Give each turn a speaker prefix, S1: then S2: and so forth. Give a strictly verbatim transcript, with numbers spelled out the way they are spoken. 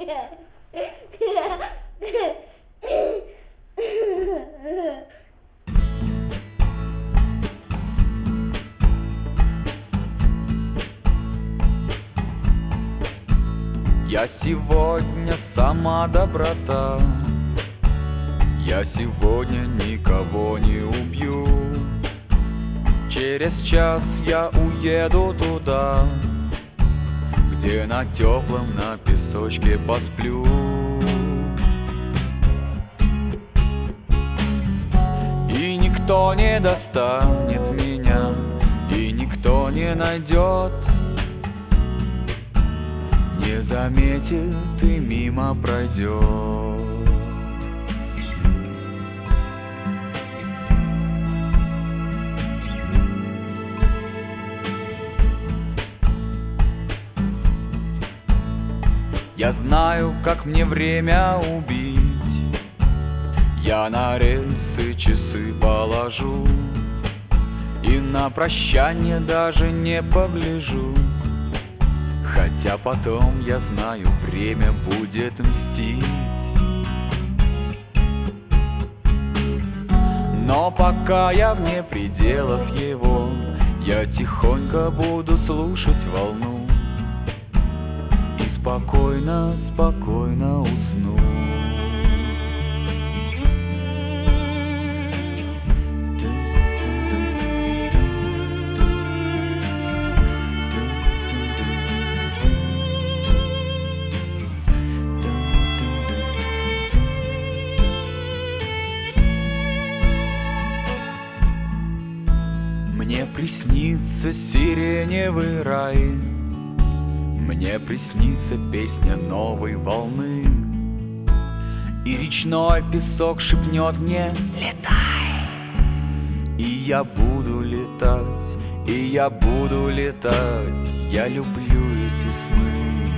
S1: Я сегодня сама доброта, я сегодня никого не убью. Через час я уеду туда, где на теплом, на песочке посплю. И никто не достанет меня, и никто не найдет, не заметит и мимо пройдет. Я знаю, как мне время убить. Я на рельсы часы положу и на прощание даже не погляжу. Хотя потом, я знаю, время будет мстить. Но пока я вне пределов его, я тихонько буду слушать волну и спокойно, спокойно усну. Мне приснится сиреневый рай, мне приснится песня новой волны, и речной песок шепнет мне: летай. И я буду летать, и я буду летать, я люблю эти сны.